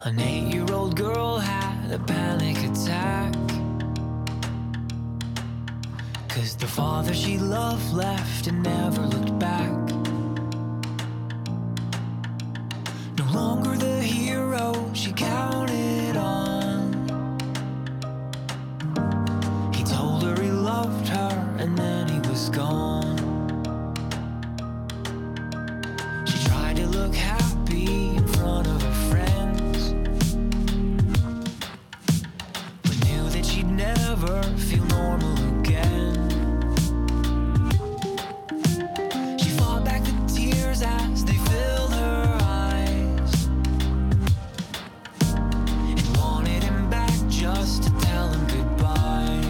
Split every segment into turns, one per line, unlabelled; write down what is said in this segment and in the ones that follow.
An 8-year-old girl had a panic attack, 'cause the father she loved left and never looked back. No longer the hero she counted on. He told her he loved her and then he was gone. She tried to look happy in front of her friends, but knew that she'd never feel normal again. She fought back the tears as they filled her eyes, and wanted him back just to tell him goodbye.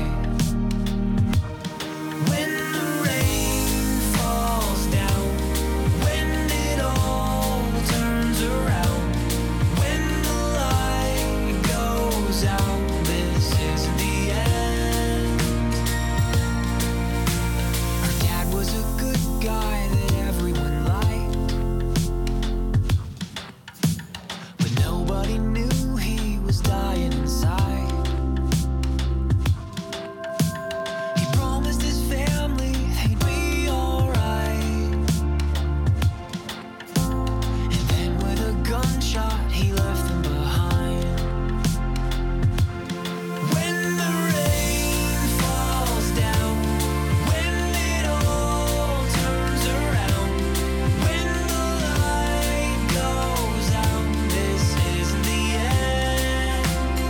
When the rain falls down, when it all turns around, when the light goes out, this isn't the end. Her dad was a good guy that everyone liked, but nobody knew he was dying inside. He promised his family they'd be alright, and then with a gunshot he left them behind. When the rain falls down, when it all turns around, when the light goes out, this isn't the end.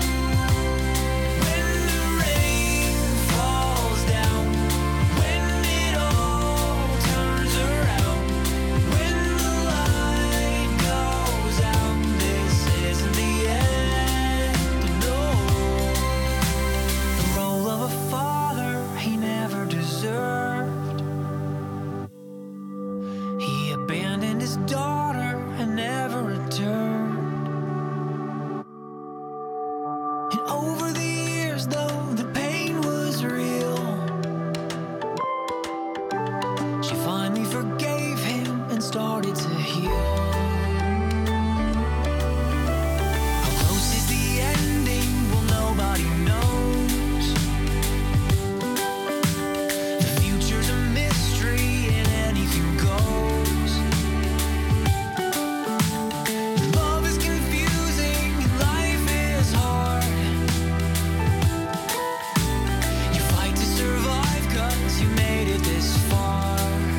When the rain falls down, when it all turns around, when the light goes out, this isn't the end. No, the role of a father he never deserved. He abandoned his daughter and never returned. And over the years, though the pain was real, she finally forgave him and started to heal. How close is the ending? Well, nobody knows. The future's a mystery and anything goes. Love is confusing and life is hard. You fight to survive 'cause you made it this far.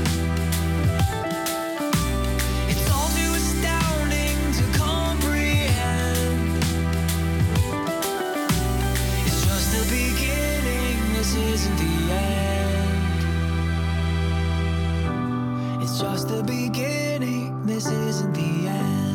It's all too astounding to comprehend. It's just the beginning, this isn't the end. It's just the beginning, this isn't the end.